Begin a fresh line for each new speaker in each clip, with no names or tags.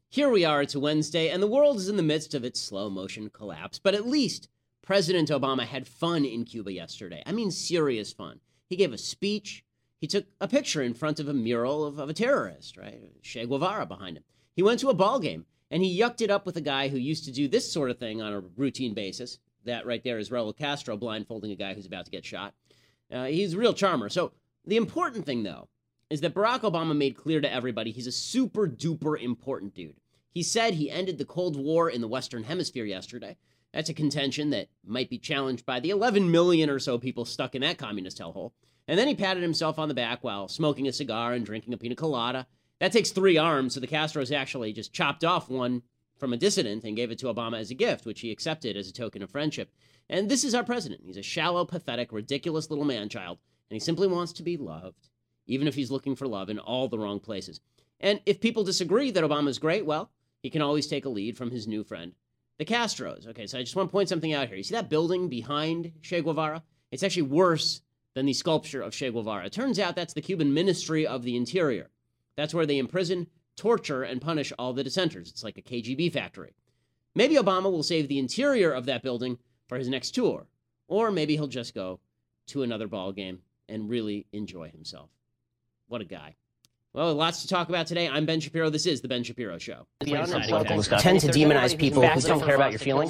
Here we are, it's a Wednesday, and the world is in the midst of its slow-motion collapse. But at least President Obama had fun in Cuba yesterday. I mean, serious fun. He gave a speech. He took a picture in front of a mural of a terrorist, right? Che Guevara behind him. He went to a ball game, and he yucked it up with a guy who used to do this sort of thing on a routine basis. That right there is Raul Castro blindfolding a guy who's about to get shot. He's a real charmer. So the important thing, though, is that Barack Obama made clear to everybody he's a super-duper important dude. He said he ended the Cold War in the Western Hemisphere yesterday. That's a contention that might be challenged by the 11 million or so people stuck in that communist hellhole. And then he patted himself on the back while smoking a cigar and drinking a pina colada. That takes 3 arms, so the Castros actually just chopped off one from a dissident and gave it to Obama as a gift, which he accepted as a token of friendship. And this is our president. He's a shallow, pathetic, ridiculous little man-child, and he simply wants to be loved, even if he's looking for love in all the wrong places. And if people disagree that Obama's great, well, he can always take a lead from his new friend, the Castros. Okay, so I just want to point something out here. You see that building behind Che Guevara? It's actually worse than the sculpture of Che Guevara. It turns out that's the Cuban Ministry of the Interior. That's where they imprison, torture, and punish all the dissenters. It's like a KGB factory. Maybe Obama will save the interior of that building for his next tour. Or maybe he'll just go to another ball game and really enjoy himself. What a guy. Well, lots to talk about today. I'm Ben Shapiro. This is The Ben Shapiro Show.
Tend to demonize people who don't care about your feelings.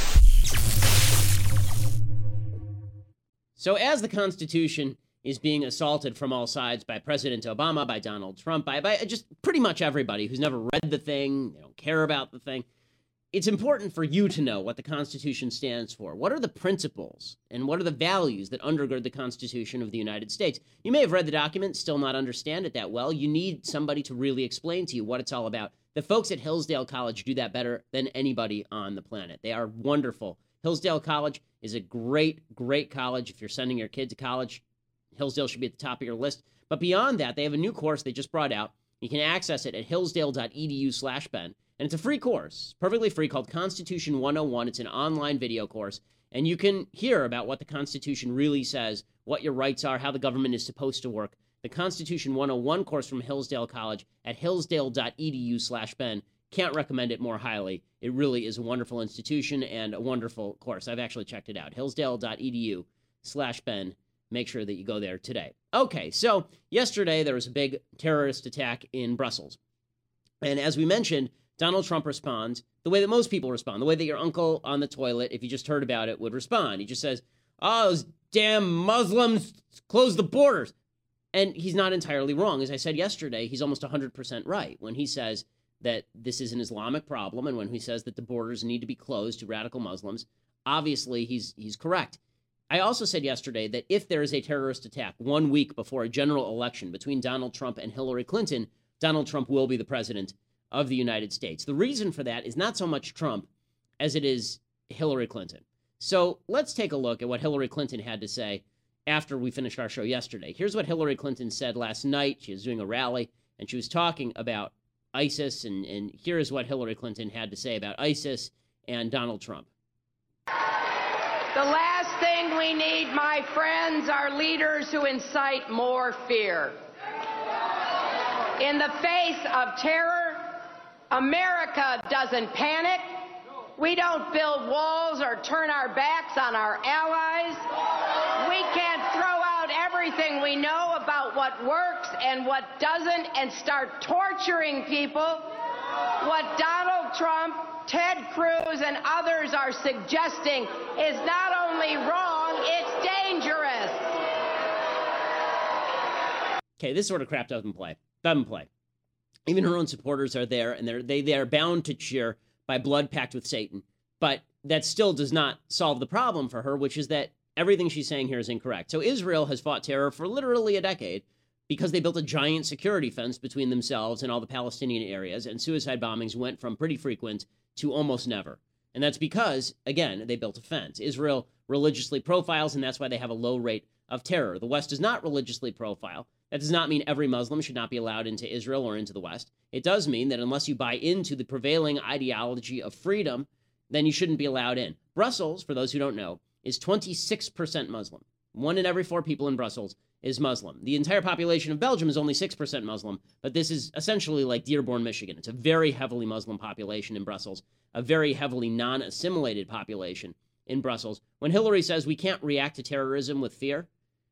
So as the Constitution is being assaulted from all sides by President Obama, by Donald Trump, by just pretty much everybody who's never read the thing, they don't care about the thing, it's important for you to know what the Constitution stands for. What are the principles and what are the values that undergird the Constitution of the United States? You may have read the document, still not understand it that well. You need somebody to really explain to you what it's all about. The folks at Hillsdale College do that better than anybody on the planet. They are wonderful. Hillsdale College is a great, great college. If you're sending your kid to college, Hillsdale should be at the top of your list. But beyond that, they have a new course they just brought out. You can access it at hillsdale.edu/Ben. And it's a free course, perfectly free, called Constitution 101. It's an online video course. And you can hear about what the Constitution really says, what your rights are, how the government is supposed to work. The Constitution 101 course from Hillsdale College at hillsdale.edu/Ben. Can't recommend it more highly. It really is a wonderful institution and a wonderful course. I've actually checked it out. hillsdale.edu/Ben. Make sure that you go there today. Okay, so yesterday there was a big terrorist attack in Brussels. And as we mentioned, Donald Trump responds the way that most people respond, the way that your uncle on the toilet, if you just heard about it, would respond. He just says, oh, those damn Muslims, close the borders. And he's not entirely wrong. As I said yesterday, he's almost 100% right when he says that this is an Islamic problem and when he says that the borders need to be closed to radical Muslims. Obviously, he's correct. I also said yesterday that if there is a terrorist attack 1 week before a general election between Donald Trump and Hillary Clinton, Donald Trump will be the president of the United States. The reason for that is not so much Trump as it is Hillary Clinton. So let's take a look at what Hillary Clinton had to say after we finished our show yesterday. Here's what Hillary Clinton said last night. She was doing a rally, and she was talking about ISIS, and here is what Hillary Clinton had to say about ISIS and Donald Trump.
The last thing we need, my friends, are leaders who incite more fear. In the face of terror, America doesn't panic. We don't build walls or turn our backs on our allies. We can't throw out everything we know about what works and what doesn't and start torturing people. What Donald Trump, Ted Cruz, and others are suggesting is not only wrong, it's dangerous.
Okay, this sort of crap doesn't play. Doesn't play. Even her own supporters are there, and they are bound to cheer by blood pact with Satan. But that still does not solve the problem for her, which is that everything she's saying here is incorrect. So Israel has fought terror for literally a decade because they built a giant security fence between themselves and all the Palestinian areas, and suicide bombings went from pretty frequent to almost never. And that's because, again, they built a fence. Israel religiously profiles, and that's why they have a low rate of terror. The West does not religiously profile. That does not mean every Muslim should not be allowed into Israel or into the West. It does mean that unless you buy into the prevailing ideology of freedom, then you shouldn't be allowed in. Brussels, for those who don't know, is 26% Muslim. 1 in every 4 people in Brussels is Muslim. The entire population of Belgium is only 6% Muslim, but this is essentially like Dearborn, Michigan. It's a very heavily Muslim population in Brussels, a very heavily non-assimilated population in Brussels. When Hillary says we can't react to terrorism with fear,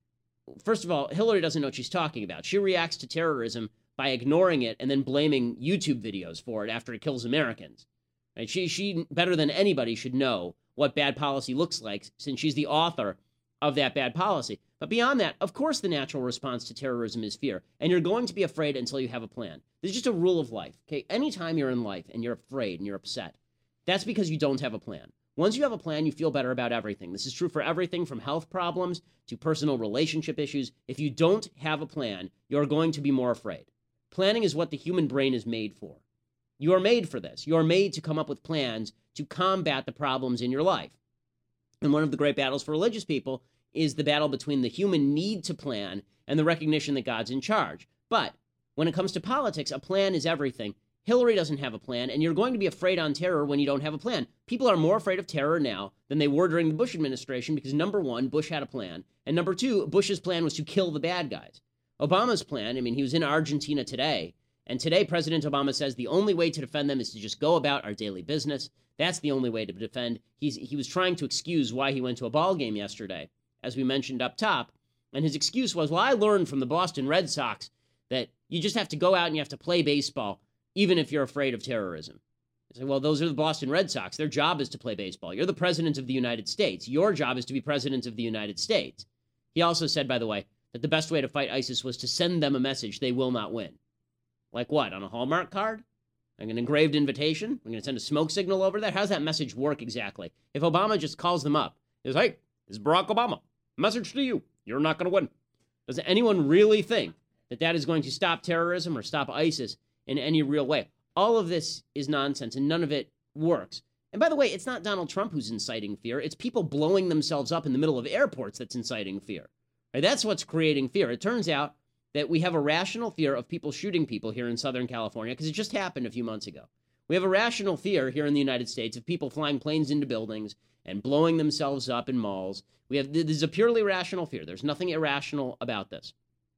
first of all, Hillary doesn't know what she's talking about. She reacts to terrorism by ignoring it and then blaming YouTube videos for it after it kills Americans. Right? She better than anybody should know what bad policy looks like, since she's the author of that bad policy. But beyond that, of course, the natural response to terrorism is fear, and you're going to be afraid until you have a plan. This is just a rule of life. Okay, anytime you're in life and you're afraid and you're upset, that's because you don't have a plan. Once you have a plan, you feel better about everything. This is true for everything from health problems to personal relationship issues. If you don't have a plan, you're going to be more afraid. Planning is what the human brain is made for. You are made for this. You are made to come up with plans to combat the problems in your life. And one of the great battles for religious people is the battle between the human need to plan and the recognition that God's in charge. But when it comes to politics, a plan is everything. Hillary doesn't have a plan, and you're going to be afraid on terror when you don't have a plan. People are more afraid of terror now than they were during the Bush administration because, number one, Bush had a plan, and number two, Bush's plan was to kill the bad guys. Obama's plan, he was in Argentina today, and today President Obama says the only way to defend them is to just go about our daily business. That's the only way to defend. He was trying to excuse why he went to a ball game yesterday, as we mentioned up top, and his excuse was, well, I learned from the Boston Red Sox that you just have to go out and you have to play baseball, even if you're afraid of terrorism. I say, well, those are the Boston Red Sox. Their job is to play baseball. You're the president of the United States. Your job is to be president of the United States. He also said, by the way, that the best way to fight ISIS was to send them a message they will not win. Like what, on a Hallmark card? Like an engraved invitation? We're going to send a smoke signal over there? How does that message work exactly? If Obama just calls them up, he says, hey, this is Barack Obama. Message to you. You're not going to win. Does anyone really think that that is going to stop terrorism or stop ISIS in any real way? All of this is nonsense, and none of it works. And by the way, it's not Donald Trump who's inciting fear. It's people blowing themselves up in the middle of airports that's inciting fear. Right? That's what's creating fear. It turns out that we have a rational fear of people shooting people here in Southern California, because it just happened a few months ago. We have a rational fear here in the United States of people flying planes into buildings and blowing themselves up in malls. This is a purely rational fear. There's nothing irrational about this.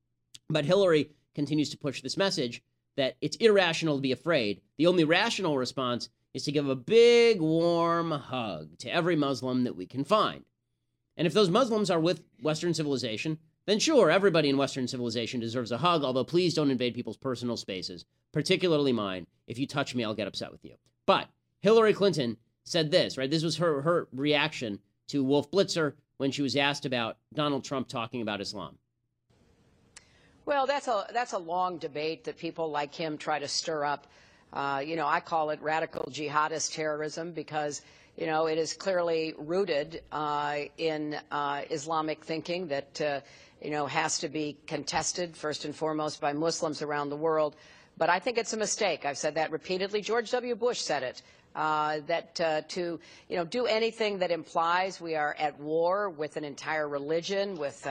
But Hillary continues to push this message that it's irrational to be afraid. The only rational response is to give a big, warm hug to every Muslim that we can find. And if those Muslims are with Western civilization, then sure, everybody in Western civilization deserves a hug, although please don't invade people's personal spaces, particularly mine. If you touch me, I'll get upset with you. But Hillary Clinton said this, right? This was her reaction to Wolf Blitzer when she was asked about Donald Trump talking about Islam.
Well, that's a long debate that people like him try to stir up. I call it radical jihadist terrorism because, it is clearly rooted in Islamic thinking that, has to be contested first and foremost by Muslims around the world. But I think it's a mistake. I've said that repeatedly. George W. Bush said it. To do anything that implies we are at war with an entire religion, with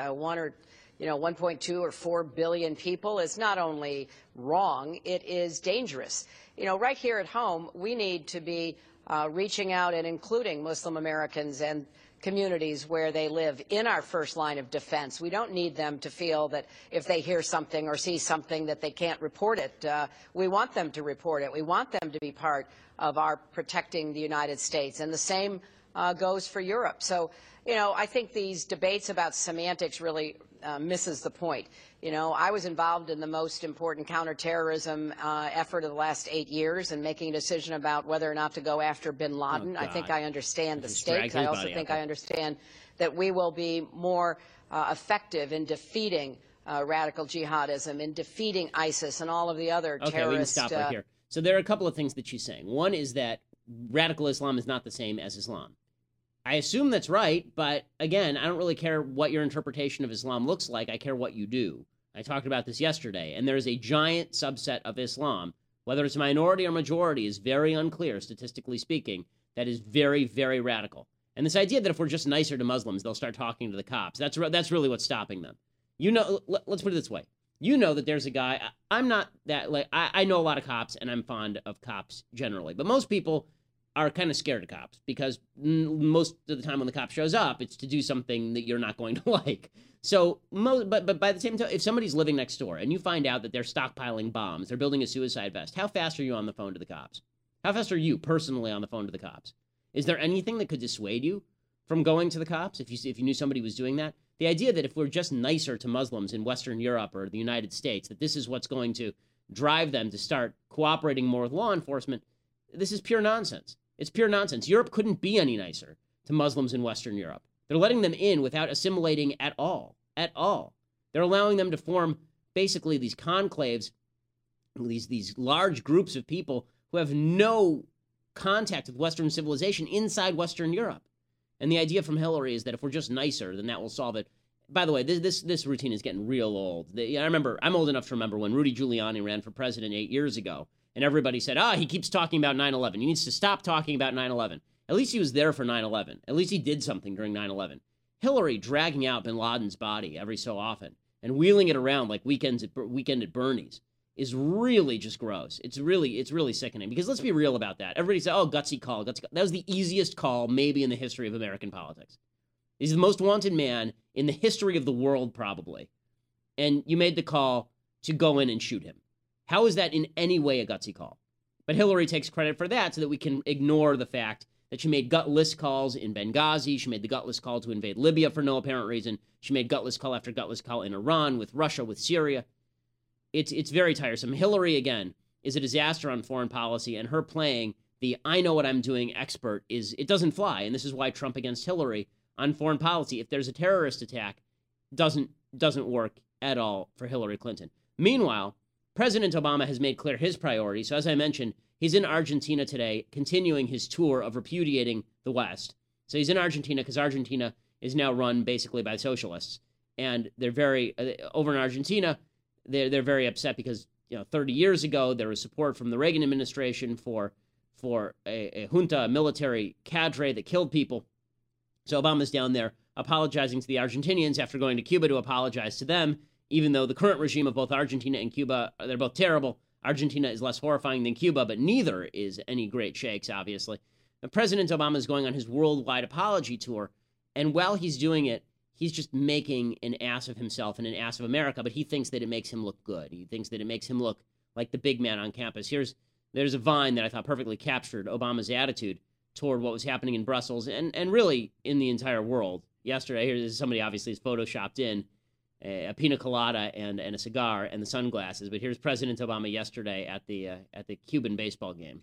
1.2 or 4 billion people is not only wrong, it is dangerous. Right here at home, we need to be reaching out and including Muslim Americans and communities where they live in our first line of defense. We don't need them to feel that if they hear something or see something that they can't report it. We want them to report it. We want them to be part of our protecting the United States. And the same goes for Europe. So, I think these debates about semantics really misses the point. I was involved in the most important counterterrorism effort of the last 8 years and making a decision about whether or not to go after bin Laden. I think I understand the stakes. I also think I understand that we will be more effective in defeating radical jihadism, in defeating ISIS and all of the other terrorist...
Okay, we can stop right here. So there are a couple of things that she's saying. One is that radical Islam is not the same as Islam. I assume that's right, but again, I don't really care what your interpretation of Islam looks like. I care what you do. I talked about this yesterday, and there's a giant subset of Islam, whether it's minority or majority, is very unclear, statistically speaking, that is very, very radical. And this idea that if we're just nicer to Muslims, they'll start talking to the cops, that's really what's stopping them. Let's put it this way. That there's a guy, I'm not that, I know a lot of cops, and I'm fond of cops generally, but most people are kind of scared of cops because most of the time when the cop shows up, it's to do something that you're not going to like. So, but by the same time, if somebody's living next door and you find out that they're stockpiling bombs, they're building a suicide vest, how fast are you on the phone to the cops? How fast are you personally on the phone to the cops? Is there anything that could dissuade you from going to the cops if you knew somebody was doing that? The idea that if we're just nicer to Muslims in Western Europe or the United States, that this is what's going to drive them to start cooperating more with law enforcement, this is pure nonsense. It's pure nonsense. Europe couldn't be any nicer to Muslims in Western Europe. They're letting them in without assimilating at all. At all. They're allowing them to form basically these conclaves, these large groups of people who have no contact with Western civilization inside Western Europe. And the idea from Hillary is that if we're just nicer, then that will solve it. By the way, this routine is getting real old. I'm old enough to remember when Rudy Giuliani ran for president 8 years ago, and everybody said, he keeps talking about 9/11. He needs to stop talking about 9/11. At least he was there for 9/11. At least he did something during 9/11. Hillary dragging out bin Laden's body every so often and wheeling it around like Weekend at Bernie's is really just gross. It's really sickening because let's be real about that. Everybody said, gutsy call. That was the easiest call maybe in the history of American politics. He's the most wanted man in the history of the world probably. And you made the call to go in and shoot him. How is that in any way a gutsy call? But Hillary takes credit for that so that we can ignore the fact that she made gutless calls in Benghazi. She made the gutless call to invade Libya for no apparent reason. She made gutless call after gutless call in Iran, with Russia, with Syria. It's very tiresome. Hillary, again, is a disaster on foreign policy, and her playing the I know what I'm doing expert it doesn't fly. And this is why Trump against Hillary on foreign policy, if there's a terrorist attack, doesn't work at all for Hillary Clinton. Meanwhile, President Obama has made clear his priorities. So as I mentioned, he's in Argentina today, continuing his tour of repudiating the West. So he's in Argentina because Argentina is now run basically by socialists. And they're very, over in Argentina, they're very upset because 30 years ago, there was support from the Reagan administration for a junta, a military cadre that killed people. So Obama's down there apologizing to the Argentinians after going to Cuba to apologize to them, even though the current regime of both Argentina and Cuba, they're both terrible. Argentina is less horrifying than Cuba, but neither is any great shakes, obviously. Now, President Obama is going on his worldwide apology tour, and while he's doing it, he's just making an ass of himself and an ass of America, but he thinks that it makes him look good. He thinks that it makes him look like the big man on campus. There's a Vine that I thought perfectly captured Obama's attitude toward what was happening in Brussels and really in the entire world. Yesterday, here's somebody obviously has photoshopped in a pina colada and a cigar and the sunglasses. But here's President Obama yesterday at the Cuban baseball game.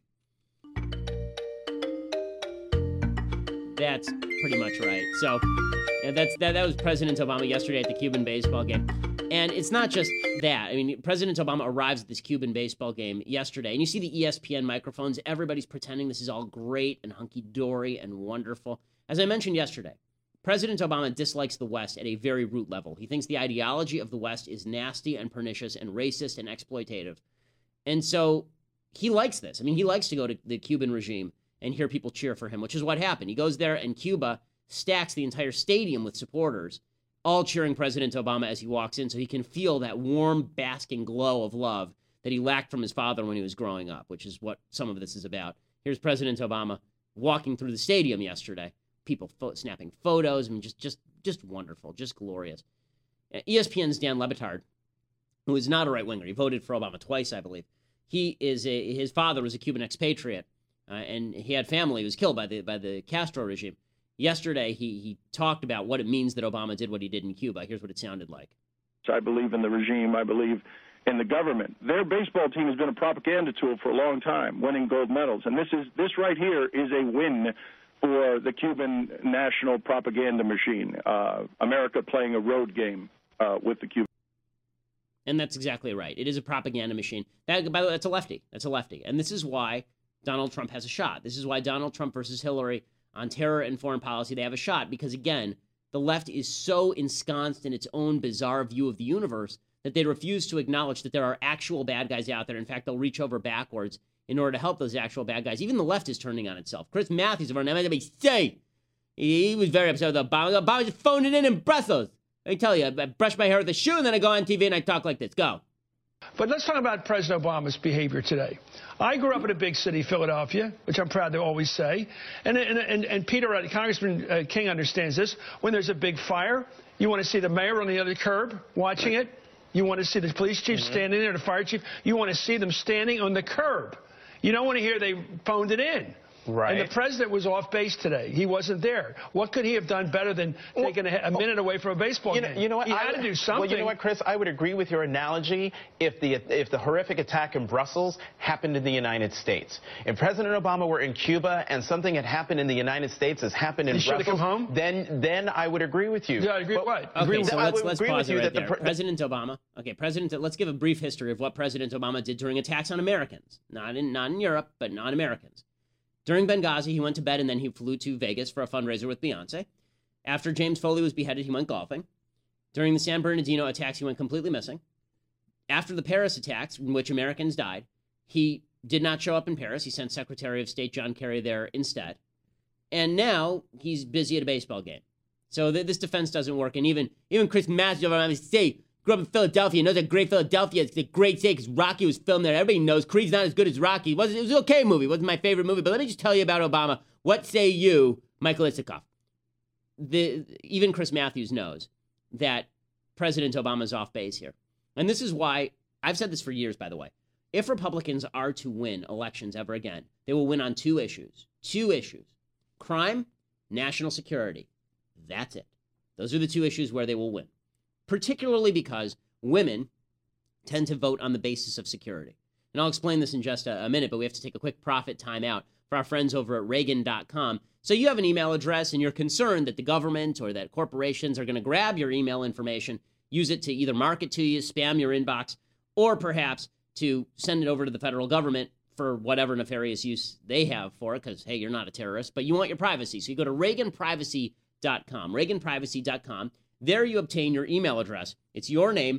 That's pretty much right. So that was President Obama yesterday at the Cuban baseball game. And it's not just that. I mean, President Obama arrives at this Cuban baseball game yesterday, and you see the ESPN microphones. Everybody's pretending this is all great and hunky-dory and wonderful. As I mentioned yesterday, President Obama dislikes the West at a very root level. He thinks the ideology of the West is nasty and pernicious and racist and exploitative. And so he likes this. I mean, he likes to go to the Cuban regime and hear people cheer for him, which is what happened. He goes there, and Cuba stacks the entire stadium with supporters, all cheering President Obama as he walks in so he can feel that warm, basking glow of love that he lacked from his father when he was growing up, which is what some of this is about. Here's President Obama walking through the stadium yesterday. People snapping photos. I mean, just wonderful, just glorious. ESPN's Dan Le Batard, who is not a right-winger. He voted for Obama twice, I believe. His father was a Cuban expatriate, and he had family who was killed by the Castro regime. Yesterday, he talked about what it means that Obama did what he did in Cuba. Here's what it sounded like.
I believe in the regime. I believe in the government. Their baseball team has been a propaganda tool for a long time, winning gold medals. And this right here is a win for the Cuban national propaganda machine. America playing a road game with the Cubans.
And that's exactly right. It is a propaganda machine. That, by the way, that's a lefty. That's a lefty. And this is why Donald Trump has a shot. This is why Donald Trump versus Hillary on terror and foreign policy, they have a shot. Because, again, the left is so ensconced in its own bizarre view of the universe that they refuse to acknowledge that there are actual bad guys out there. In fact, they'll reach over backwards in order to help those actual bad guys. Even the left is turning on itself. Chris Matthews of our MSNBC, he was very upset with Obama. Obama just phoned it in Brussels. Let me tell you, I brush my hair with a shoe, and then I go on TV and I talk like this. Go.
But let's talk about President Obama's behavior today. I grew up in a big city, Philadelphia, which I'm proud to always say. And Peter, Congressman King understands this. When there's a big fire, you want to see the mayor on the other curb watching it. You want to see the police chief standing there, the fire chief. You want to see them standing on the curb. You don't want to hear they phoned it in.
Right.
And the president was off base today. He wasn't there. What could he have done better than taking a minute away from a baseball game?
You know what?
He had to do something.
Well, you know what, Chris? I would agree with your analogy if the horrific attack in Brussels happened in the United States. If President Obama were in Cuba and something had happened in the United States as happened in Brussels,
come home?
then I would agree with you.
Yeah, I agree with what?
Okay, so let's pause it right there.
The
President Obama. Okay, let's give a brief history of what President Obama did during attacks on Americans. Not in Europe, but on Americans. During Benghazi, he went to bed and then he flew to Vegas for a fundraiser with Beyonce. After James Foley was beheaded, he went golfing. During the San Bernardino attacks, he went completely missing. After the Paris attacks, in which Americans died, he did not show up in Paris. He sent Secretary of State John Kerry there instead. And now he's busy at a baseball game. So this defense doesn't work. And even Chris Matthews, I say, grew up in Philadelphia, knows that great Philadelphia. It's a great state because Rocky was filmed there. Everybody knows Creed's not as good as Rocky. It was an okay movie. It wasn't my favorite movie. But let me just tell you about Obama. What say you, Michael Isikoff? Even Chris Matthews knows that President Obama's off base here. And this is why, I've said this for years, by the way. If Republicans are to win elections ever again, they will win on two issues. Two issues. Crime, national security. That's it. Those are the two issues where they will win. Particularly because women tend to vote on the basis of security. And I'll explain this in just a minute, but we have to take a quick profit time out for our friends over at Reagan.com. So you have an email address and you're concerned that the government or that corporations are going to grab your email information, use it to either market to you, spam your inbox, or perhaps to send it over to the federal government for whatever nefarious use they have for it, because, hey, you're not a terrorist, but you want your privacy. So you go to ReaganPrivacy.com, ReaganPrivacy.com. There you obtain your email address. It's your name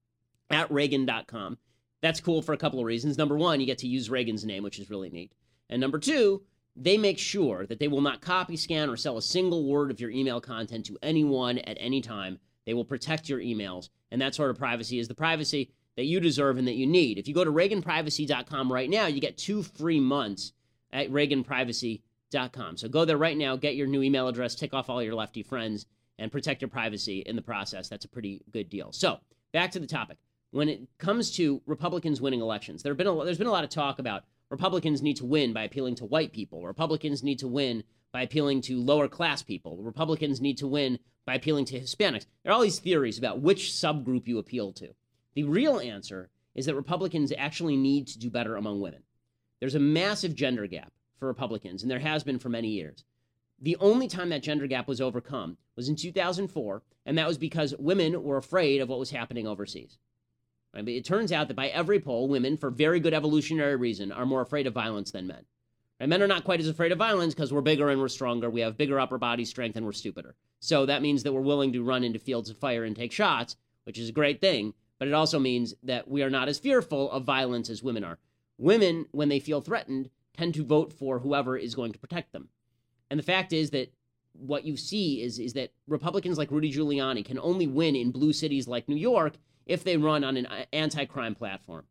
at Reagan.com. That's cool for a couple of reasons. Number one, you get to use Reagan's name, which is really neat. And number two, they make sure that they will not copy, scan, or sell a single word of your email content to anyone at any time. They will protect your emails. And that sort of privacy is the privacy that you deserve and that you need. If you go to ReaganPrivacy.com right now, you get 2 free months at ReaganPrivacy.com. So go there right now, get your new email address, tick off all your lefty friends, and protect your privacy in the process. That's a pretty good deal. So back to the topic. When it comes to Republicans winning elections, there's been a lot of talk about Republicans need to win by appealing to white people. Republicans need to win by appealing to lower class people. Republicans need to win by appealing to Hispanics. There are all these theories about which subgroup you appeal to. The real answer is that Republicans actually need to do better among women. There's a massive gender gap for Republicans, and there has been for many years. The only time that gender gap was overcome was in 2004, and that was because women were afraid of what was happening overseas. Right? But it turns out that by every poll, women, for very good evolutionary reason, are more afraid of violence than men. Right? Men are not quite as afraid of violence because we're bigger and we're stronger. We have bigger upper body strength and we're stupider. So that means that we're willing to run into fields of fire and take shots, which is a great thing. But it also means that we are not as fearful of violence as women are. Women, when they feel threatened, tend to vote for whoever is going to protect them. And the fact is that what you see is that Republicans like Rudy Giuliani can only win in blue cities like New York if they run on an anti-crime platform.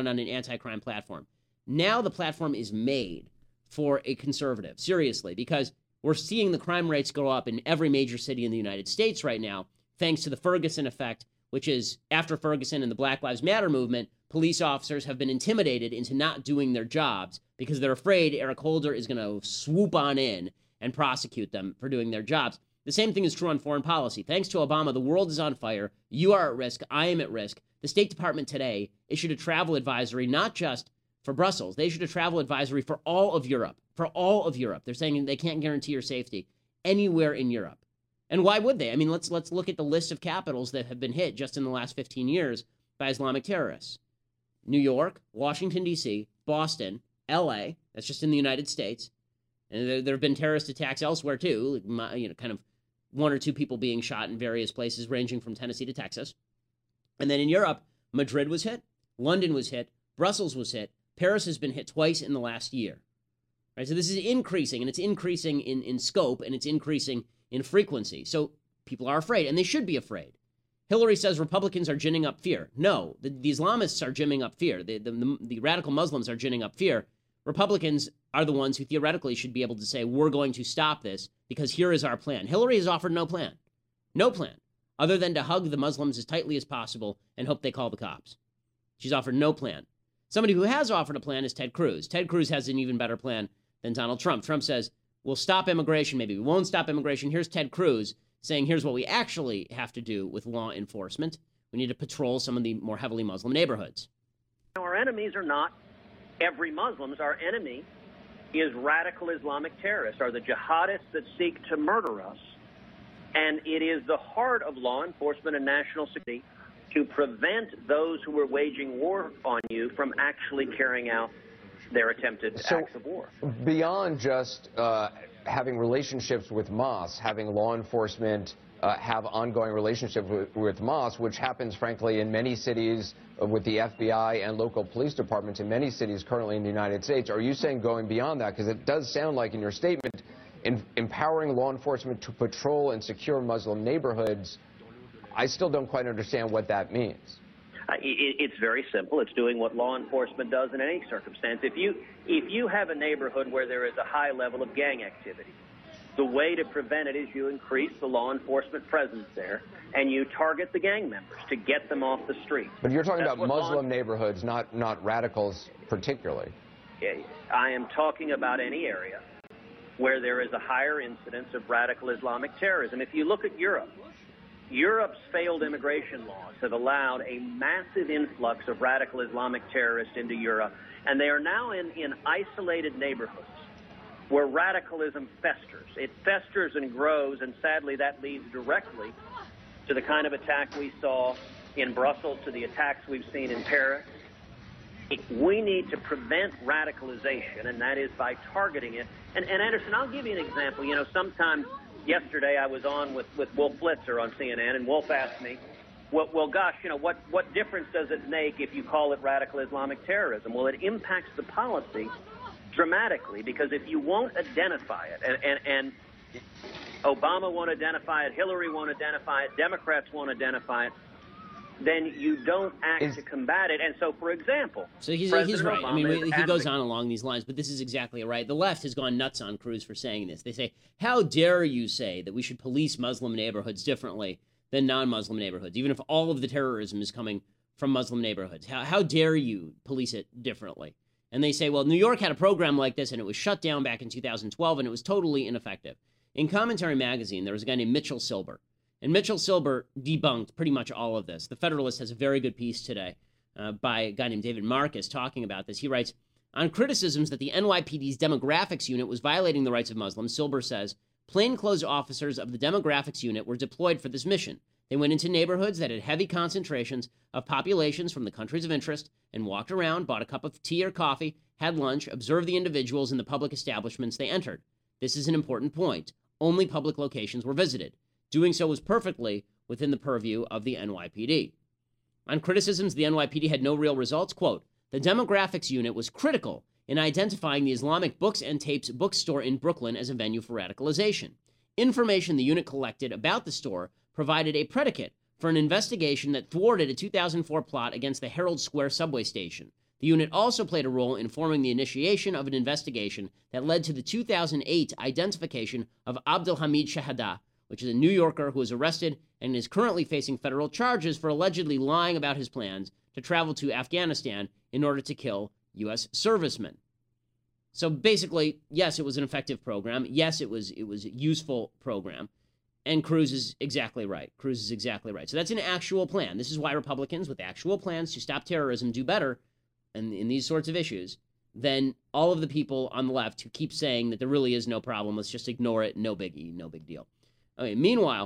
Now the platform is made for a conservative, seriously, because we're seeing the crime rates go up in every major city in the United States right now, thanks to the Ferguson effect, which is after Ferguson and the Black Lives Matter movement, police officers have been intimidated into not doing their jobs because they're afraid Eric Holder is going to swoop on in and prosecute them for doing their jobs. The same thing is true on foreign policy. Thanks to Obama, the world is on fire. You are at risk. I am at risk. The State Department today issued a travel advisory, not just for Brussels. They issued a travel advisory for all of Europe. They're saying they can't guarantee your safety anywhere in Europe. And why would they? I mean, let's look at the list of capitals that have been hit just in the last 15 years by Islamic terrorists. New York, Washington, D.C., Boston, L.A., that's just in the United States. And there have been terrorist attacks elsewhere, too, kind of 1 or 2 people being shot in various places ranging from Tennessee to Texas. And then in Europe, Madrid was hit, London was hit, Brussels was hit, Paris has been hit twice in the last year. Right? So this is increasing, and it's increasing in scope, and it's increasing in frequency. So people are afraid, and they should be afraid. Hillary says Republicans are ginning up fear. No, the Islamists are ginning up fear. The radical Muslims are ginning up fear. Republicans are the ones who theoretically should be able to say, we're going to stop this because here is our plan. Hillary has offered no plan, other than to hug the Muslims as tightly as possible and hope they call the cops. She's offered no plan. Somebody who has offered a plan is Ted Cruz. Ted Cruz has an even better plan than Donald Trump. Trump says, we'll stop immigration. Maybe we won't stop immigration. Here's Ted Cruz saying, here's what we actually have to do with law enforcement. We need to patrol some of the more heavily Muslim neighborhoods.
Our enemies are not every Muslim. Our enemy is radical Islamic terrorists, are the jihadists that seek to murder us. And it is the heart of law enforcement and national security to prevent those who are waging war on you from actually carrying out their attempted acts of war.
Beyond just having relationships with mosques, having law enforcement have ongoing relationships with mosques, which happens, frankly, in many cities with the FBI and local police departments in many cities currently in the United States. Are you saying going beyond that? Because it does sound like in your statement, empowering law enforcement to patrol and secure Muslim neighborhoods, I still don't quite understand what that means.
It's very simple. It's doing what law enforcement does in any circumstance. If you have a neighborhood where there is a high level of gang activity, the way to prevent it is you increase the law enforcement presence there, and you target the gang members to get them off the street.
But you're talking about Muslim neighborhoods, not radicals particularly.
I am talking about any area where there is a higher incidence of radical Islamic terrorism. If you look at Europe, Europe's failed immigration laws have allowed a massive influx of radical Islamic terrorists into Europe, and they are now in isolated neighborhoods where radicalism festers. It festers and grows, and sadly that leads directly to the kind of attack we saw in Brussels, to the attacks we've seen in Paris. We need to prevent radicalization, and that is by targeting it. And Anderson, I'll give you an example. You know, sometimes yesterday I was on with Wolf Blitzer on CNN, and Wolf asked me, well, gosh, you know, what difference does it make if you call it radical Islamic terrorism? Well, it impacts the policy dramatically, because if you won't identify it, and Obama won't identify it, Hillary won't identify it, Democrats won't identify it, then you don't act to combat it. And so, for example,
he's right. I mean, he goes on along these lines, but this is exactly right. The left has gone nuts on Cruz for saying this. They say, how dare you say that we should police Muslim neighborhoods differently than non-Muslim neighborhoods, even if all of the terrorism is coming from Muslim neighborhoods? How dare you police it differently? And they say, well, New York had a program like this, and it was shut down back in 2012, and it was totally ineffective. In Commentary Magazine, there was a guy named Mitchell Silber. And Mitchell Silber debunked pretty much all of this. The Federalist has a very good piece today by a guy named David Marcus talking about this. He writes, on criticisms that the NYPD's demographics unit was violating the rights of Muslims, Silber says, plainclothes officers of the demographics unit were deployed for this mission. They went into neighborhoods that had heavy concentrations of populations from the countries of interest and walked around, bought a cup of tea or coffee, had lunch, observed the individuals in the public establishments they entered. This is an important point. Only public locations were visited. Doing so was perfectly within the purview of the NYPD. On criticisms the NYPD had no real results, quote, the demographics unit was critical in identifying the Islamic Books and Tapes bookstore in Brooklyn as a venue for radicalization. Information the unit collected about the store provided a predicate for an investigation that thwarted a 2004 plot against the Herald Square subway station. The unit also played a role in forming the initiation of an investigation that led to the 2008 identification of Abdul Hamid Shahada, which is a New Yorker who was arrested and is currently facing federal charges for allegedly lying about his plans to travel to Afghanistan in order to kill U.S. servicemen. So basically, yes, it was an effective program. Yes, it was a useful program. And Cruz is exactly right. Cruz is exactly right. So that's an actual plan. This is why Republicans with actual plans to stop terrorism do better in these sorts of issues than all of the people on the left who keep saying that there really is no problem. Let's just ignore it. No biggie. No big deal. Okay, meanwhile,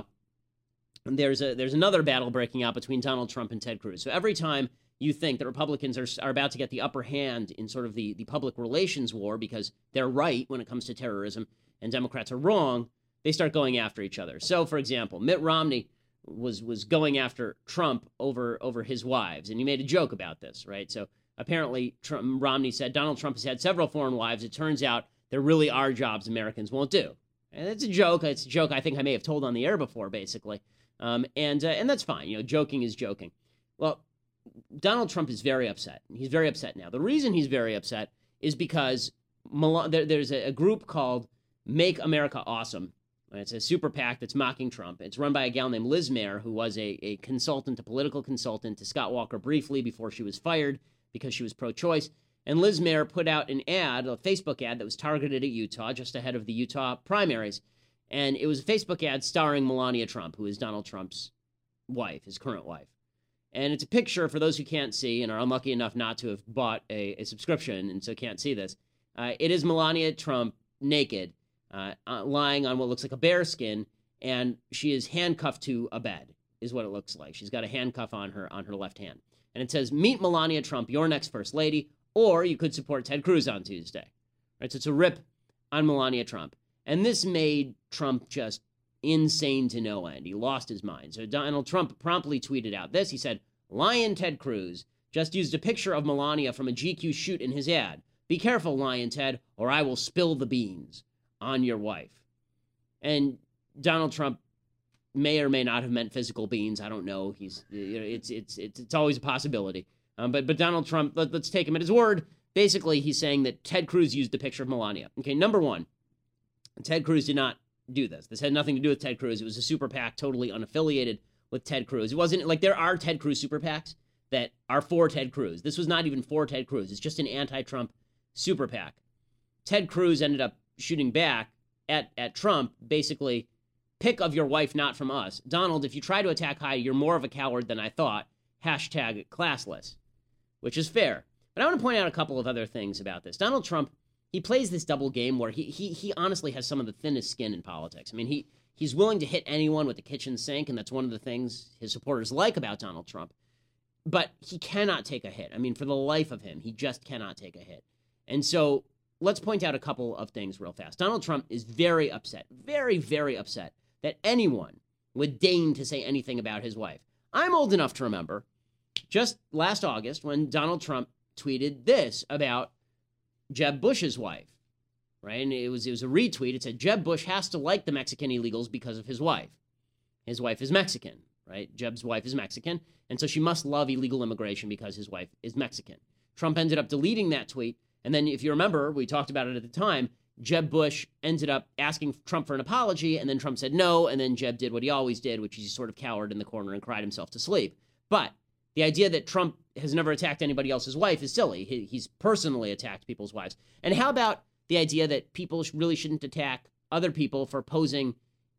there's another battle breaking out between Donald Trump and Ted Cruz. So every time you think that Republicans are about to get the upper hand in sort of the public relations war because they're right when it comes to terrorism and Democrats are wrong, they start going after each other. So, for example, Mitt Romney was going after Trump over his wives, and he made a joke about this, right? So apparently Romney said Donald Trump has had several foreign wives. It turns out there really are jobs Americans won't do. And it's a joke. It's a joke I think I may have told on the air before, basically. And that's fine. Joking is joking. Well, Donald Trump is very upset. He's very upset now. The reason he's very upset is because there's a group called Make America Awesome. It's a super PAC that's mocking Trump. It's run by a gal named Liz Mayer, who was a consultant, a political consultant to Scott Walker briefly before she was fired because she was pro-choice. And Liz Mayer put out an ad, a Facebook ad that was targeted at Utah just ahead of the Utah primaries. And it was a Facebook ad starring Melania Trump, who is Donald Trump's wife, his current wife. And it's a picture, for those who can't see and are unlucky enough not to have bought a subscription and so can't see this. It is Melania Trump naked, lying on what looks like a bear skin, and she is handcuffed to a bed, is what it looks like. She's got a handcuff on her left hand. And it says, "Meet Melania Trump, your next first lady," or you could support Ted Cruz on Tuesday. Right? So it's a rip on Melania Trump. And this made Trump just insane to no end. He lost his mind. So Donald Trump promptly tweeted out this. He said, "Lion Ted Cruz just used a picture of Melania from a GQ shoot in his ad. Be careful, Lion Ted, or I will spill the beans on your wife." And Donald Trump may or may not have meant physical beans. I don't know. It's always a possibility. But Donald Trump, let's take him at his word. Basically, he's saying that Ted Cruz used a picture of Melania. Okay, number one, Ted Cruz did not do this. This had nothing to do with Ted Cruz. It was a super PAC totally unaffiliated with Ted Cruz. It wasn't like there are Ted Cruz super PACs that are for Ted Cruz. This was not even for Ted Cruz. It's just an anti-Trump super PAC. Ted Cruz ended up shooting back at Trump, basically, "Pick of your wife, not from us. Donald, if you try to attack Heidi, you're more of a coward than I thought. Hashtag classless," which is fair. But I want to point out a couple of other things about this. Donald Trump, he plays this double game where he honestly has some of the thinnest skin in politics. I mean, he's willing to hit anyone with the kitchen sink, and that's one of the things his supporters like about Donald Trump. But he cannot take a hit. I mean, for the life of him, he just cannot take a hit. And so let's point out a couple of things real fast. Donald Trump is very upset, very, very upset that anyone would deign to say anything about his wife. I'm old enough to remember just last August when Donald Trump tweeted this about Jeb Bush's wife, right? And it was a retweet. It said, "Jeb Bush has to like the Mexican illegals because of his wife. His wife is Mexican," right? Jeb's wife is Mexican, and so she must love illegal immigration because his wife is Mexican. Trump ended up deleting that tweet, and then if you remember, we talked about it at the time, Jeb Bush ended up asking Trump for an apology, and then Trump said no, and then Jeb did what he always did, which is he sort of cowered in the corner and cried himself to sleep. But the idea that Trump has never attacked anybody else's wife is silly. He's personally attacked people's wives. And how about the idea that people really shouldn't attack other people for posing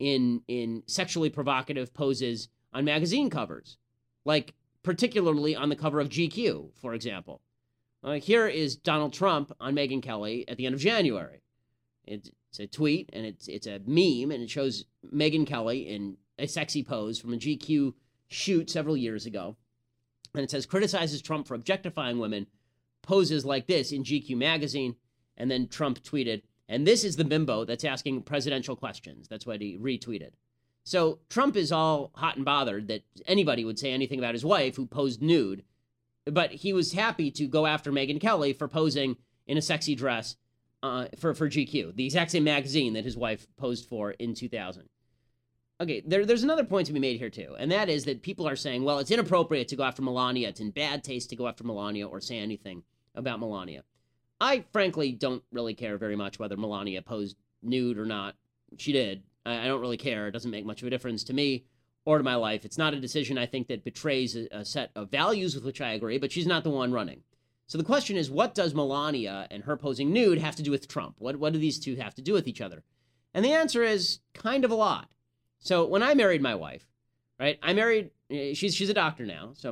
in sexually provocative poses on magazine covers, like particularly on the cover of GQ, for example? Here is Donald Trump on Megyn Kelly at the end of January. It's a tweet, and it's a meme, and it shows Megyn Kelly in a sexy pose from a GQ shoot several years ago. And it says, "Criticizes Trump for objectifying women, poses like this in GQ magazine." And then Trump tweeted, "And this is the bimbo that's asking presidential questions." That's what he retweeted. So Trump is all hot and bothered that anybody would say anything about his wife who posed nude. But he was happy to go after Megyn Kelly for posing in a sexy dress for GQ, the exact same magazine that his wife posed for in 2000. Okay, there's another point to be made here, too, and that is that people are saying, well, it's inappropriate to go after Melania. It's in bad taste to go after Melania or say anything about Melania. I, frankly, don't really care very much whether Melania posed nude or not. She did. I don't really care. It doesn't make much of a difference to me or to my life. It's not a decision, I think, that betrays a set of values with which I agree, but she's not the one running. So the question is, what does Melania and her posing nude have to do with Trump? What do these two have to do with each other? And the answer is kind of a lot. So when I married my wife, right, she's a doctor now, so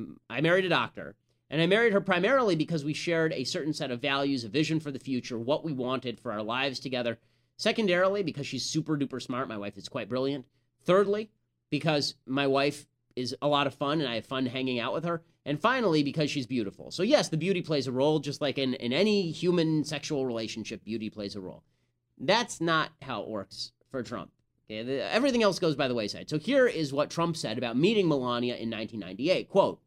I married a doctor, and I married her primarily because we shared a certain set of values, a vision for the future, what we wanted for our lives together. Secondarily, because she's super duper smart. My wife is quite brilliant. Thirdly, because my wife is a lot of fun and I have fun hanging out with her. And finally, because she's beautiful. So yes, the beauty plays a role, just like in any human sexual relationship, beauty plays a role. That's not how it works for Trump. Okay? Everything else goes by the wayside. So here is what Trump said about meeting Melania in 1998. Quote,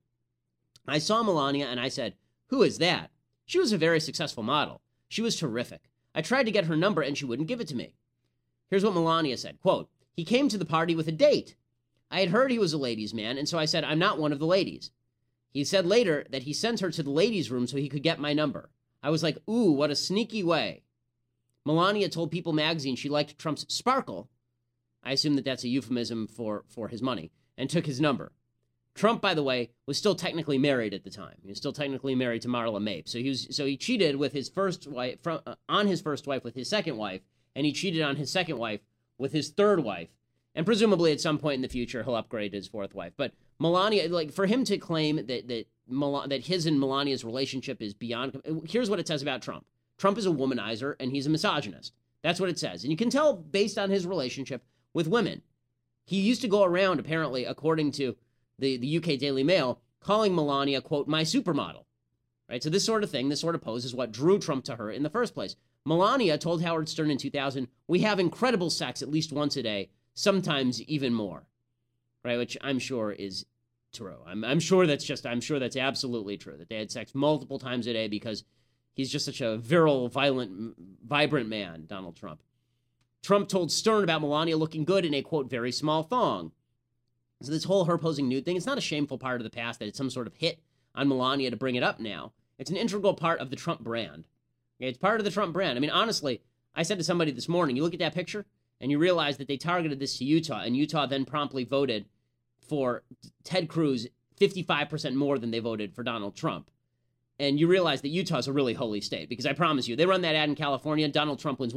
"I saw Melania and I said, 'Who is that?' She was a very successful model. She was terrific. I tried to get her number and she wouldn't give it to me." Here's what Melania said. Quote, "He came to the party with a date. I had heard he was a ladies' man, and so I said, I'm not one of the ladies. He said later that he sent her to the ladies' room so he could get my number. I was like, ooh, what a sneaky way. Melania told People magazine she liked Trump's sparkle. I assume that that's a euphemism for his money, and took his number. Trump, by the way, was still technically married at the time. He was still technically married to Marla Mapes. So he cheated with his first wife on his first wife with his second wife, and he cheated on his second wife with his third wife. And presumably at some point in the future he'll upgrade to his fourth wife. But Melania, like, for him to claim that his and Melania's relationship is beyond, here's what it says about Trump. Trump is a womanizer and he's a misogynist. That's what it says. And you can tell based on his relationship with women. He used to go around, apparently, according to the UK Daily Mail, calling Melania, quote, my supermodel. Right? So this sort of thing, this sort of pose is what drew Trump to her in the first place. Melania told Howard Stern in 2000, we have incredible sex at least once a day, sometimes even more. Right? Which I'm sure is true. I'm sure that's absolutely true, that they had sex multiple times a day because he's just such a virile, violent, vibrant man, Donald Trump. Trump told Stern about Melania looking good in a, quote, very small thong. So this whole her posing nude thing, it's not a shameful part of the past that it's some sort of hit on Melania to bring it up now. It's an integral part of the Trump brand. Okay, it's part of the Trump brand. I mean, honestly, I said to somebody this morning, you look at that picture and you realize that they targeted this to Utah, and Utah then promptly voted for Ted Cruz 55% more than they voted for Donald Trump. And you realize that Utah's a really holy state, because I promise you, they run that ad in California, Donald Trump wins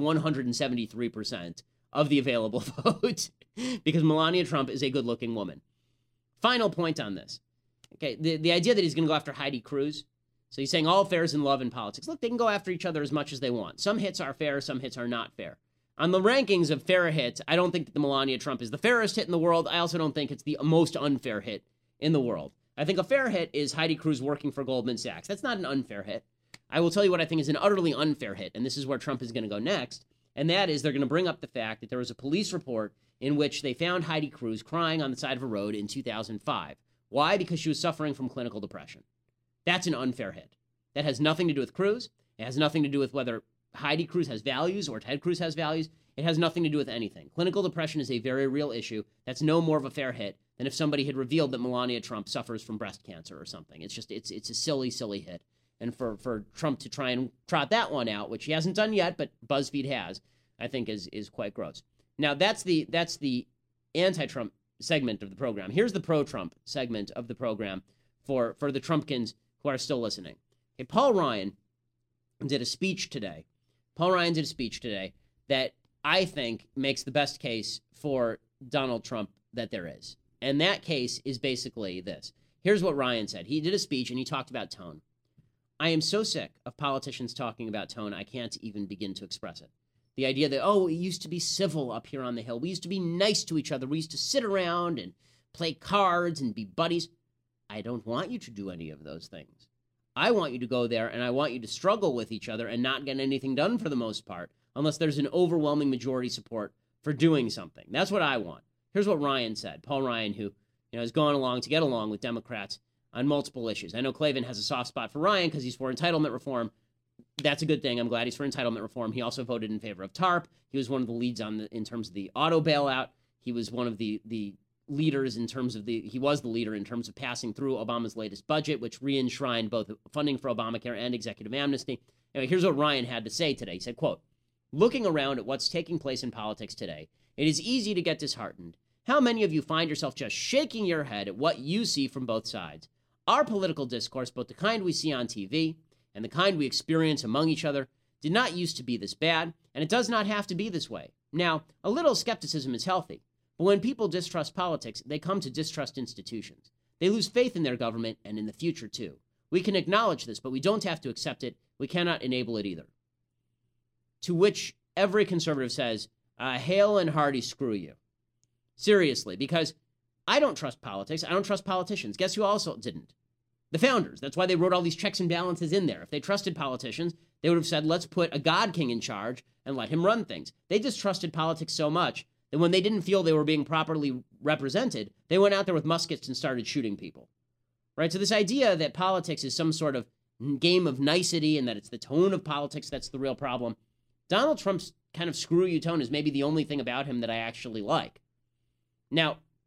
173% of the available vote because Melania Trump is a good-looking woman. Final point on this. Okay, the idea that he's going to go after Heidi Cruz. So he's saying all affairs in love and politics. Look, they can go after each other as much as they want. Some hits are fair, some hits are not fair. On the rankings of fair hits, I don't think that the Melania Trump is the fairest hit in the world. I also don't think it's the most unfair hit in the world. I think a fair hit is Heidi Cruz working for Goldman Sachs. That's not an unfair hit. I will tell you what I think is an utterly unfair hit, and this is where Trump is going to go next, and that is they're going to bring up the fact that there was a police report in which they found Heidi Cruz crying on the side of a road in 2005. Why? Because she was suffering from clinical depression. That's an unfair hit. That has nothing to do with Cruz. It has nothing to do with whether Heidi Cruz has values or Ted Cruz has values. It has nothing to do with anything. Clinical depression is a very real issue. That's no more of a fair hit than if somebody had revealed that Melania Trump suffers from breast cancer or something. It's just, it's a silly, silly hit. And for Trump to try and trot that one out, which he hasn't done yet, but BuzzFeed has, I think is quite gross. Now, that's the anti-Trump segment of the program. Here's the pro-Trump segment of the program for the Trumpkins who are still listening. Okay, Paul Ryan did a speech today. That I think makes the best case for Donald Trump that there is. And that case is basically this. Here's what Ryan said. He did a speech and he talked about tone. I am so sick of politicians talking about tone, I can't even begin to express it. The idea that, oh, we used to be civil up here on the Hill. We used to be nice to each other. We used to sit around and play cards and be buddies. I don't want you to do any of those things. I want you to go there and I want you to struggle with each other and not get anything done for the most part, unless there's an overwhelming majority support for doing something. That's what I want. Here's what Ryan said. Paul Ryan, who has gone along to get along with Democrats on multiple issues. I know Klavan has a soft spot for Ryan because he's for entitlement reform. That's a good thing. I'm glad he's for entitlement reform. He also voted in favor of TARP. He was one of the leads in terms of the auto bailout. He was one of the leaders in terms of he was the leader in terms of passing through Obama's latest budget, which re-enshrined both funding for Obamacare and executive amnesty. Anyway, here's what Ryan had to say today. He said, quote, looking around at what's taking place in politics today, it is easy to get disheartened. How many of you find yourself just shaking your head at what you see from both sides? Our political discourse, both the kind we see on TV and the kind we experience among each other, did not used to be this bad, and it does not have to be this way. Now, a little skepticism is healthy, but when people distrust politics, they come to distrust institutions. They lose faith in their government and in the future, too. We can acknowledge this, but we don't have to accept it. We cannot enable it either. To which every conservative says, hail and hearty screw you. Seriously, because I don't trust politics. I don't trust politicians. Guess who also didn't? The founders. That's why they wrote all these checks and balances in there. If they trusted politicians, they would have said, let's put a God King in charge and let him run things. They distrusted politics so much that when they didn't feel they were being properly represented, they went out there with muskets and started shooting people. Right? So this idea that politics is some sort of game of nicety and that it's the tone of politics that's the real problem. Donald Trump's kind of screw you tone is maybe the only thing about him that I actually like. Now,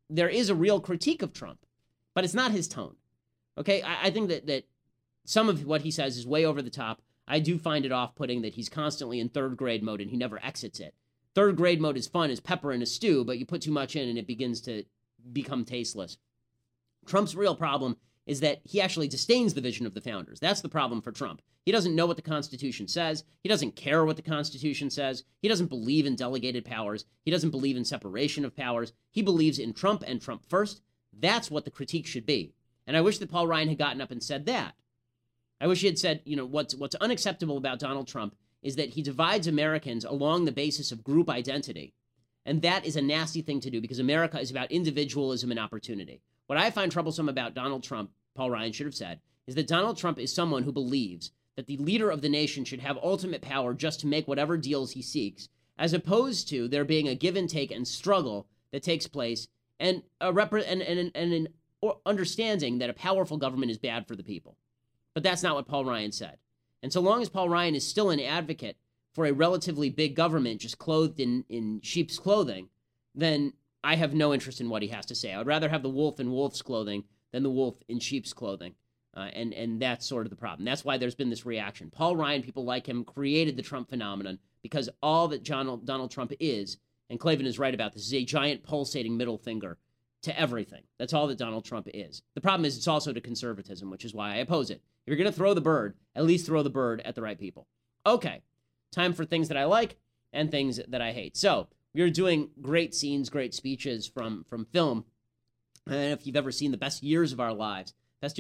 there is a real critique of Trump, but it's not his tone. Okay, I think that some of what he says is way over the top. I do find it off-putting that he's constantly in third grade mode and he never exits it. Third grade mode is fun as pepper in a stew, but you put too much in and it begins to become tasteless. Trump's real problem is that he actually disdains the vision of the founders. That's the problem for Trump. He doesn't know what the Constitution says. He doesn't care what the Constitution says. He doesn't believe in delegated powers. He doesn't believe in separation of powers. He believes in Trump and Trump first. That's what the critique should be. And I wish that Paul Ryan had gotten up and said that. I wish he had said, you know, what's unacceptable about Donald Trump is that he divides Americans along the basis of group identity. And that is a nasty thing to do because America is about individualism and opportunity. What I find troublesome about Donald Trump, Paul Ryan should have said, is that Donald Trump is someone who believes that the leader of the nation should have ultimate power just to make whatever deals he seeks, as opposed to there being a give and take and struggle that takes place and an understanding that a powerful government is bad for the people. But that's not what Paul Ryan said. And so long as Paul Ryan is still an advocate for a relatively big government just clothed in sheep's clothing, then I have no interest in what he has to say. I would rather have the wolf in wolf's clothing than the wolf in sheep's clothing. And that's sort of the problem. That's why there's been this reaction. Paul Ryan, people like him, created the Trump phenomenon because all that Donald Trump is, and Klavan is right about this, is a giant pulsating middle finger to everything. That's all that Donald Trump is. The problem is it's also to conservatism, which is why I oppose it. If you're going to throw the bird, at least throw the bird at the right people. Okay, time for things that I like and things that I hate. So we are doing great scenes, great speeches from film. And if you've ever seen The Best Years of Our Lives,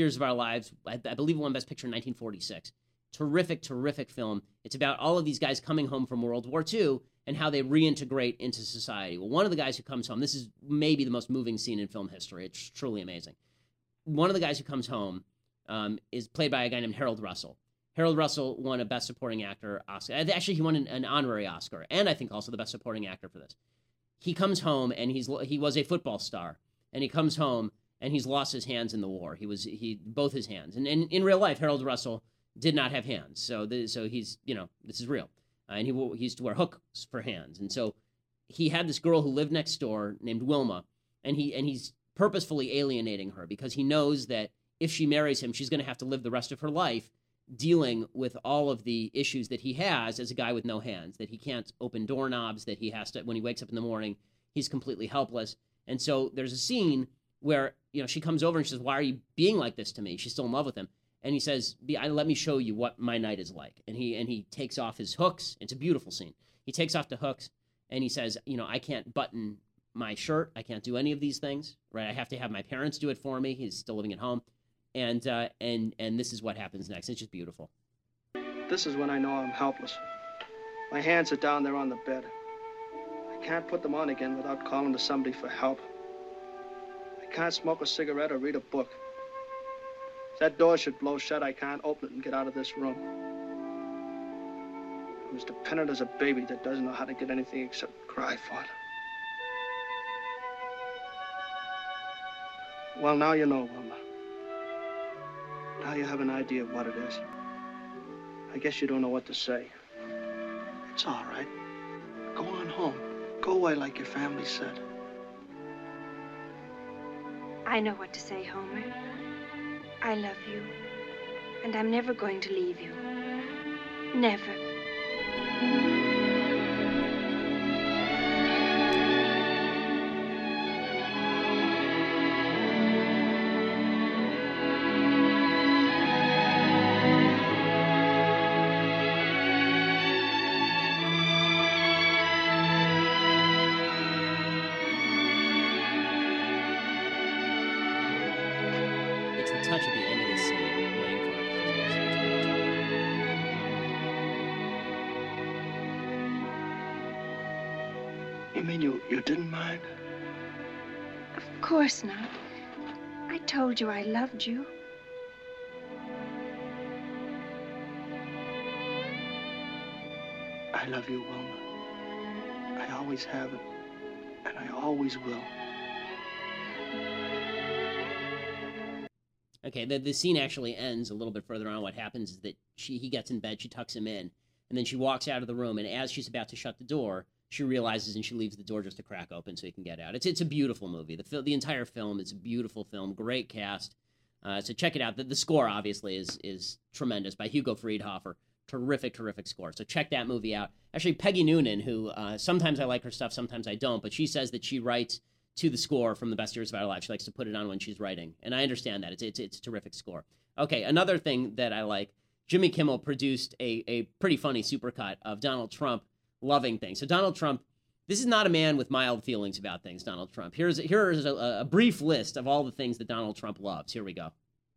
I believe it won Best Picture in 1946. Terrific, terrific film. It's about all of these guys coming home from World War II and how they reintegrate into society. Well, one of the guys who comes home, this is maybe the most moving scene in film history. It's truly amazing. One of the guys who comes home is played by a guy named Harold Russell. Harold Russell won a Best Supporting Actor Oscar. Actually, he won an honorary Oscar, and I think also the Best Supporting Actor for this. He comes home, and he was a football star, and he comes home, and he's lost his hands in the war. Both his hands. And in real life, Harold Russell did not have hands. So he's, this is real. And he used to wear hooks for hands. And so he had this girl who lived next door named Wilma, and he's purposefully alienating her because he knows that if she marries him, she's going to have to live the rest of her life dealing with all of the issues that he has as a guy with no hands, that he can't open doorknobs, that he has to, when he wakes up in the morning, he's completely helpless. And so there's a scene where, she comes over and she says, "Why are you being like this to me?" She's still in love with him. And he says, "Let me show you what my night is like." And he takes off his hooks. It's a beautiful scene. He takes off the hooks and he says, "I can't button my shirt. I can't do any of these things, right? I have to have my parents do it for me." He's still living at home. And this is what happens next. It's just beautiful.
This is when I know I'm helpless. My hands are down there on the bed. I can't put them on again without calling to somebody for help. I can't smoke a cigarette or read a book. If that door should blow shut, I can't open it and get out of this room. I'm as dependent as a baby that doesn't know how to get anything except cry for it. Well, now you know, Wilma. Now you have an idea of what it is. I guess you don't know what to say. It's all right. Go on home. Go away like your family said.
I know what to say, Homer. I love you, and I'm never going to leave you. Never.
Touch at the end of the scene, waiting for it.
You mean you didn't mind?
Of course not. I told you I loved you.
I love you, Wilma. I always have, and I always will.
Okay, the scene actually ends a little bit further on. What happens is that he gets in bed, she tucks him in, and then she walks out of the room, and as she's about to shut the door, she realizes and she leaves the door just a crack open so he can get out. It's a beautiful movie. The entire film is a beautiful film. Great cast. So check it out. The score obviously is tremendous by Hugo Friedhofer. Terrific score. So check that movie out. Actually, Peggy Noonan, who sometimes I like her stuff, sometimes I don't, but she says that she writes to the score from The Best Years of Our Lives. She likes to put it on when she's writing, and I understand that. It's a terrific score. Okay, another thing that I like, Jimmy Kimmel produced a pretty funny supercut of Donald Trump loving things. So Donald Trump, this is not a man with mild feelings about things, Donald Trump. Here is a brief list of all the things that Donald Trump loves. Here we go.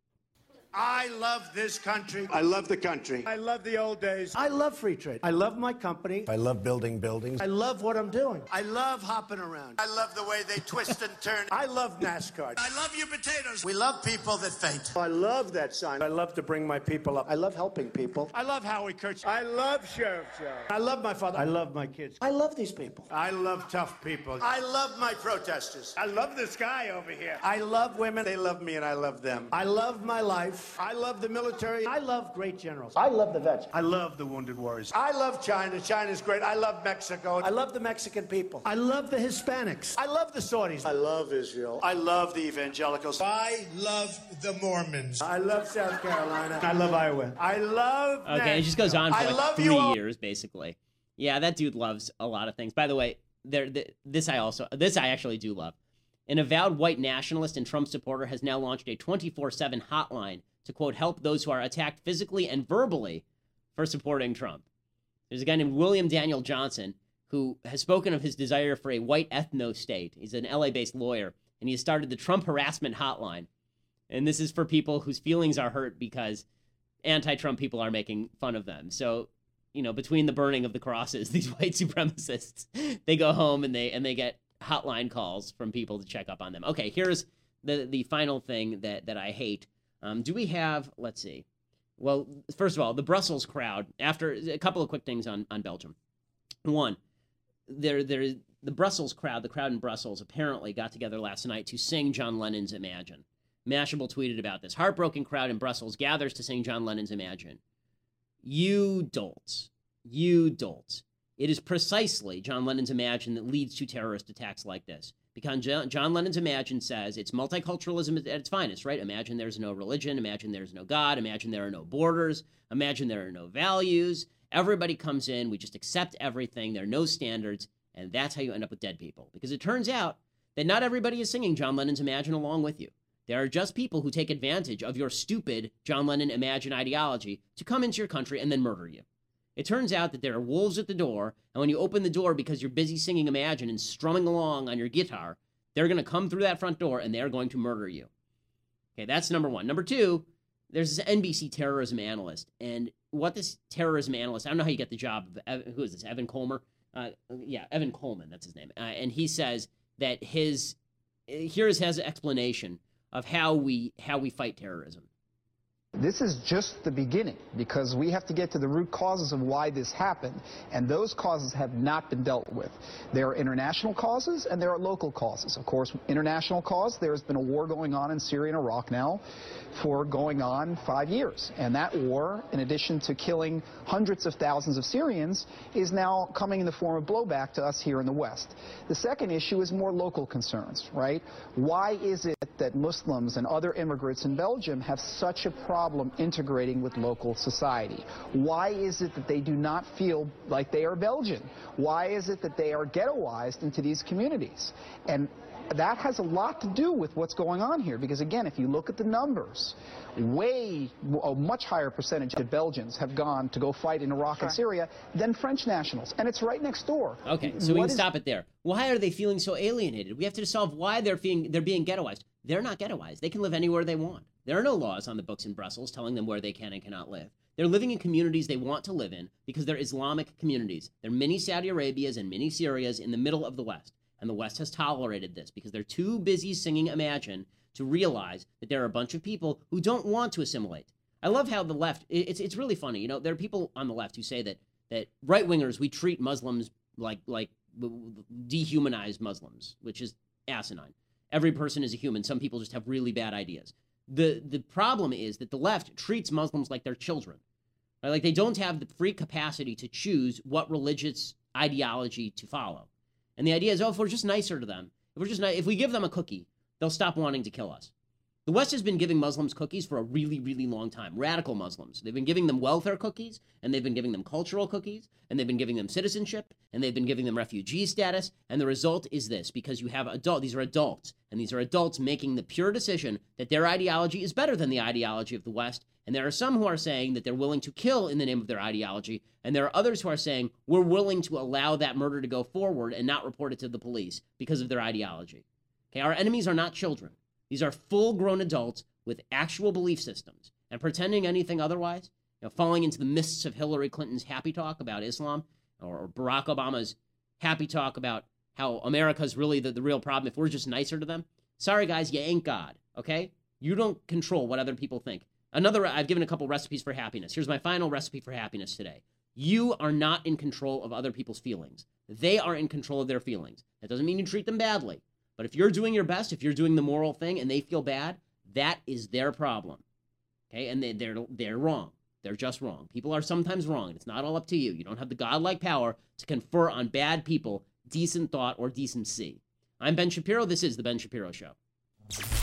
I love this country. I love the country. I love the old days. I love free trade. I love my company. I love building buildings. I love what I'm doing. I love hopping around. I love the way they twist and turn. I love NASCAR. I love you potatoes. We love people that faint. I love that sign. I love to bring my people up. I love helping people. I love Howie Kurtz. I love Sheriff Joe. I love my father. I love my kids. I love these people. I love tough people. I love my protesters. I love this guy over here. I love women. They love me and I love them. I love my life. I love the military. I love great generals. I love the vets. I love the wounded warriors. I love China. China's great. I love Mexico. I love the Mexican people. I love the Hispanics. I love the Saudis. I love Israel. I love the evangelicals. I love the Mormons. I love South Carolina. I love Iowa. I love
Okay, it just goes on for like 3 years, basically. Yeah, that dude loves a lot of things. By the way, this I actually do love. An avowed white nationalist and Trump supporter has now launched a 24/7 hotline to, quote, help those who are attacked physically and verbally for supporting Trump. There's a guy named William Daniel Johnson who has spoken of his desire for a white ethno-state. He's an LA-based lawyer, and he has started the Trump Harassment Hotline. And this is for people whose feelings are hurt because anti-Trump people are making fun of them. So, between the burning of the crosses, these white supremacists, they go home and they get hotline calls from people to check up on them. Okay, here's the final thing that I hate. Do we have, let's see. Well, first of all, the Brussels crowd, after a couple of quick things on Belgium. One, the Brussels crowd, the crowd in Brussels apparently got together last night to sing John Lennon's Imagine. Mashable tweeted about this. Heartbroken crowd in Brussels gathers to sing John Lennon's Imagine. You dolts. It is precisely John Lennon's Imagine that leads to terrorist attacks like this. Because John Lennon's Imagine says it's multiculturalism at its finest, right? Imagine there's no religion. Imagine there's no God. Imagine there are no borders. Imagine there are no values. Everybody comes in. We just accept everything. There are no standards. And that's how you end up with dead people. Because it turns out that not everybody is singing John Lennon's Imagine along with you. There are just people who take advantage of your stupid John Lennon Imagine ideology to come into your country and then murder you. It turns out that there are wolves at the door, and when you open the door because you're busy singing Imagine and strumming along on your guitar, they're going to come through that front door and they're going to murder you. Okay, that's number one. Number two, there's this NBC terrorism analyst, and what this terrorism analyst, I don't know how you get the job, who is this, Evan Coleman? Evan Coleman, that's his name. And he says that here's his explanation of how we fight terrorism.
This is just the beginning, because we have to get to the root causes of why this happened, and those causes have not been dealt with. There are international causes and there are local causes. Of course, international cause, there has been a war going on in Syria and Iraq now for going on 5 years, and that war, in addition to killing hundreds of thousands of Syrians, is now coming in the form of blowback to us here in the West. The second issue is more local concerns, right? Why is it that Muslims and other immigrants in Belgium have such a problem integrating with local society? Why is it that they do not feel like they are Belgian? Why is it that they are ghettoized into these communities? And that has a lot to do with what's going on here, because again, if you look at the numbers, a much higher percentage of Belgians have gone to go fight in Iraq and Syria than French nationals, and it's right next door.
Okay, so we can stop it there. Why are they feeling so alienated? We have to solve why they're being ghettoized. They're not ghettoized. They can live anywhere they want. There are no laws on the books in Brussels telling them where they can and cannot live. They're living in communities they want to live in because they're Islamic communities. They're mini Saudi Arabias and mini Syrias in the middle of the West. And the West has tolerated this because they're too busy singing Imagine to realize that there are a bunch of people who don't want to assimilate. I love how the left, it's really funny. You know, there are people on the left who say that right-wingers, we treat Muslims like dehumanized Muslims, which is asinine. Every person is a human. Some people just have really bad ideas. The problem is that the left treats Muslims like they're children. Right? Like they don't have the free capacity to choose what religious ideology to follow. And the idea is, if we're just nicer to them, if we give them a cookie, they'll stop wanting to kill us. The West has been giving Muslims cookies for a really, really long time. Radical Muslims. They've been giving them welfare cookies, and they've been giving them cultural cookies, and they've been giving them citizenship, and they've been giving them refugee status. And the result is this, because you have these are adults, and these are adults making the pure decision that their ideology is better than the ideology of the West. And there are some who are saying that they're willing to kill in the name of their ideology, and there are others who are saying we're willing to allow that murder to go forward and not report it to the police because of their ideology. Okay, our enemies are not children. These are full-grown adults with actual belief systems. And pretending anything otherwise, falling into the mists of Hillary Clinton's happy talk about Islam, or Barack Obama's happy talk about how America's really the real problem if we're just nicer to them. Sorry, guys, you ain't God, okay? You don't control what other people think. I've given a couple recipes for happiness. Here's my final recipe for happiness today. You are not in control of other people's feelings. They are in control of their feelings. That doesn't mean you treat them badly. But if you're doing your best, if you're doing the moral thing and they feel bad, that is their problem. Okay? And they're wrong. They're just wrong. People are sometimes wrong, and it's not all up to you. You don't have the godlike power to confer on bad people decent thought or decency. I'm Ben Shapiro. This is The Ben Shapiro Show.